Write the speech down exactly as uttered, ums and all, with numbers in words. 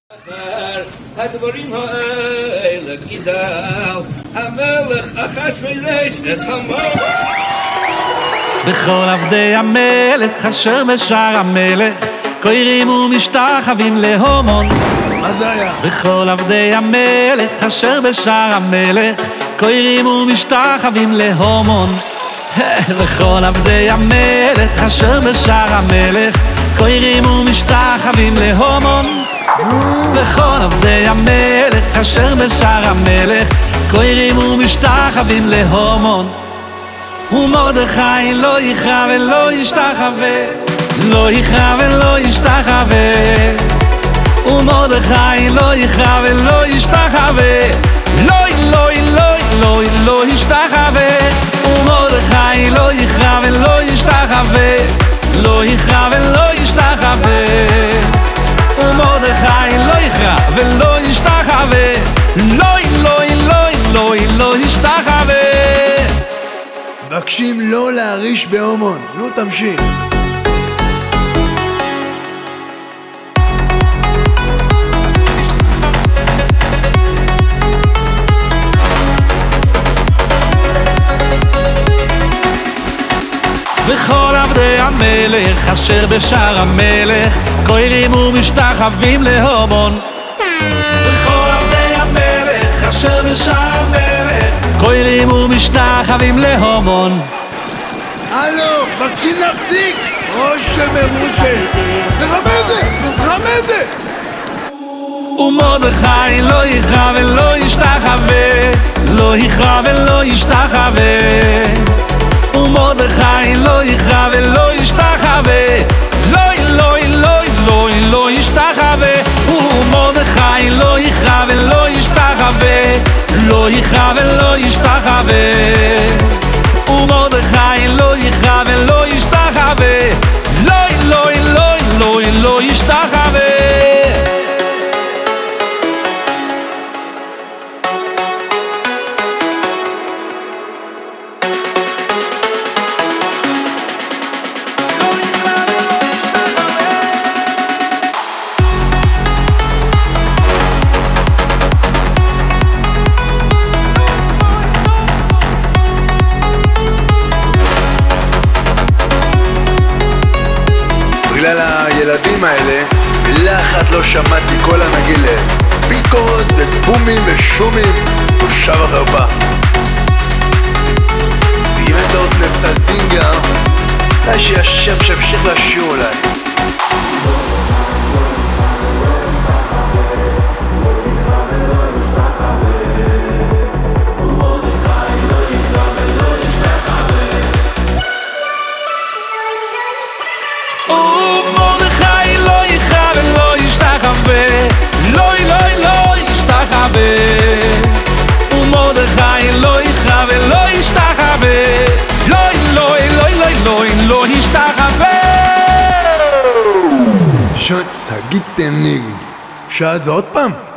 הדברים האלה גידל המלך אחשוורוש את המן. וכל עבדי המלך אשר בשער המלך קוראים ומשתחווים להמון. מה זה היה? וכל עבדי המלך אשר בשער המלך קוראים ומשתחווים להמון. וכל עבדי המלך אשר בשער המלך קוראים ומשתחווים להמון. וכל עבדי המלך אשר בשער המלך קוראים ומשתחווים להמון. ומרדכי לא יכרע ולא ישתחווה, לא יכרע ולא ישתחווה. ומרדכי לא יכרע ולא ישתחווה, לא לא לא לא לא ישתחווה. ומרדכי לא יכרע ולא ישתחווה, לא יכרע ולא ישתחווה. ומרדכי לא יכרע ולא ישתחווה, לא לא לא לא לא ישתחווה. מבקשים לא להריש בהומון. נו, תמשיך. וכל עבדי המלך אשר בשער המלך קוראים ומשתחווים להמון. וכל עבדי המלך אשר בשער המלך קוראים ומשתחווים להמון. הלו, מבקשים להפסיק! ראש מרושה! תרמה את זה! תרמה את זה! ומרדכי לא יכרע ולא ישתחווה, לא יכרע ולא ישתחווה. ומרדכי לא יכרע ולא ישתחווה, לא לא לא לא לא ישתחווה. ומרדכי לא יכרע ולא ישתחווה, לא יכרע ולא ישתחווה. ומרדכי לא יכרע ולא ישתחווה, לא לא לא לא לא ישתחווה. בגלל הילדים האלה, מילה אחת לא שמעתי כל הנגילה. ביקורות ובומים ושומים, בושה וחרפה. סיגמנט אוטנר פסלסינגר, אולי שישם שהמשיך לשיר אולי. ומרדכי לא יכרע ולא ישתחווה, לא לא לא לא לא לא ישתחווה. שעת, סגיתם ניג. שעת זה עוד פעם?